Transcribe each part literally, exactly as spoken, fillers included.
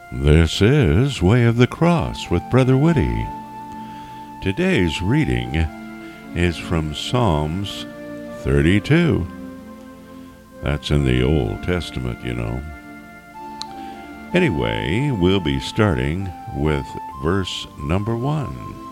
This is Way of the Cross with Brother Woody. Today's reading is from Psalms thirty-two. That's in the Old Testament, you know. Anyway, we'll be starting with verse number one.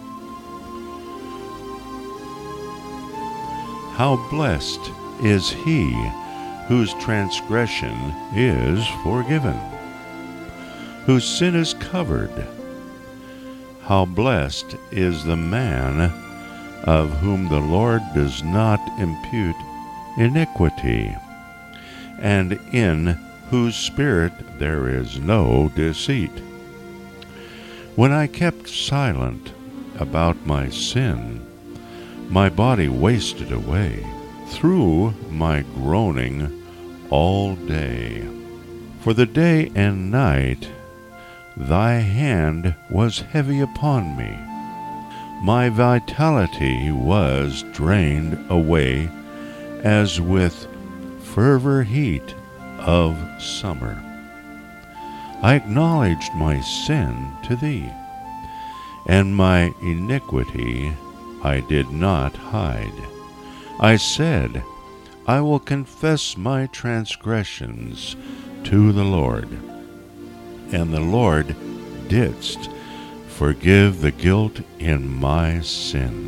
How blessed is he whose transgression is forgiven, whose sin is covered. How blessed is the man of whom the Lord does not impute iniquity, and in whose spirit there is no deceit. When I kept silent about my sin, my body wasted away through my groaning all day. For the day and night thy hand was heavy upon me. My vitality was drained away as with fervor heat of summer. I acknowledged my sin to thee, and my iniquity I did not hide. I said, I will confess my transgressions to the Lord. And the Lord didst forgive the guilt in my sin.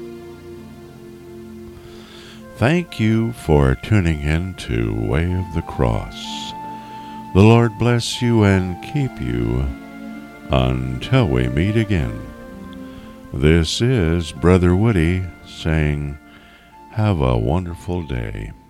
Thank you for tuning in to Way of the Cross. The Lord bless you and keep you until we meet again. This is Brother Woody saying, have a wonderful day.